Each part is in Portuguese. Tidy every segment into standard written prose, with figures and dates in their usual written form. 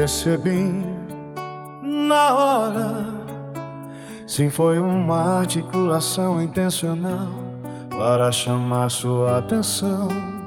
percebi na hora. Sim, foi uma articulação intencional para chamar sua atenção.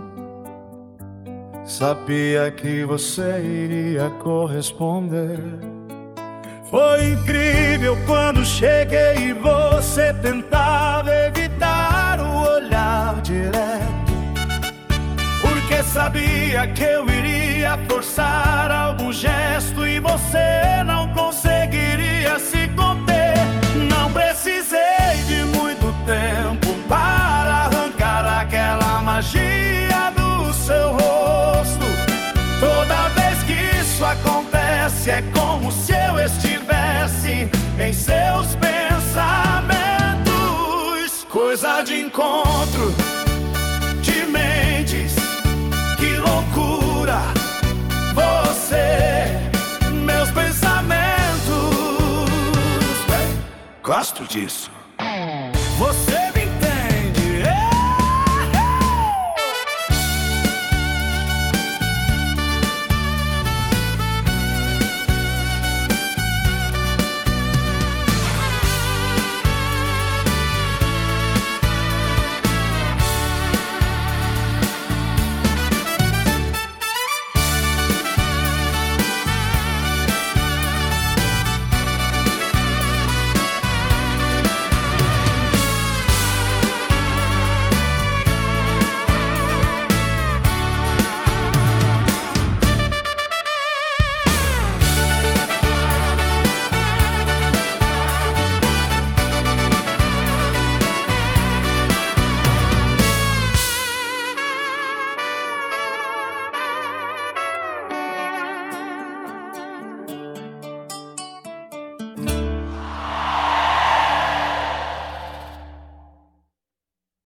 Sabia que você iria corresponder. Foi incrível quando cheguei e você tentava evitar o olhar direto, porque sabia que eu iria forçar algum gesto e você não conseguiria se conter. Não precisei de muito tempo para arrancar aquela magia do seu rosto. Toda vez que isso acontece é como se eu estivesse em seus pensamentos. Coisa de encontro de mentes, que loucura. Você, meus pensamentos, gosto disso. Você